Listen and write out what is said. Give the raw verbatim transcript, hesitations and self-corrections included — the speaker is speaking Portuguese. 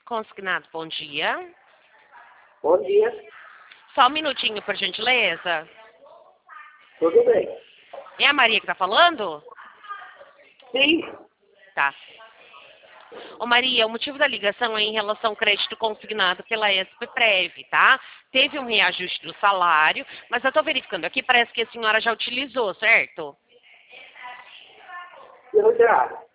Consignado, bom dia. Bom dia. Só um minutinho, por gentileza. Tudo bem? É a Maria que tá falando? Sim. Tá. Ô Maria, o motivo da ligação é em relação ao crédito consignado pela S P Prev, tá? Teve um reajuste do salário, mas eu tô verificando aqui, parece que a senhora já utilizou, certo? Eu já.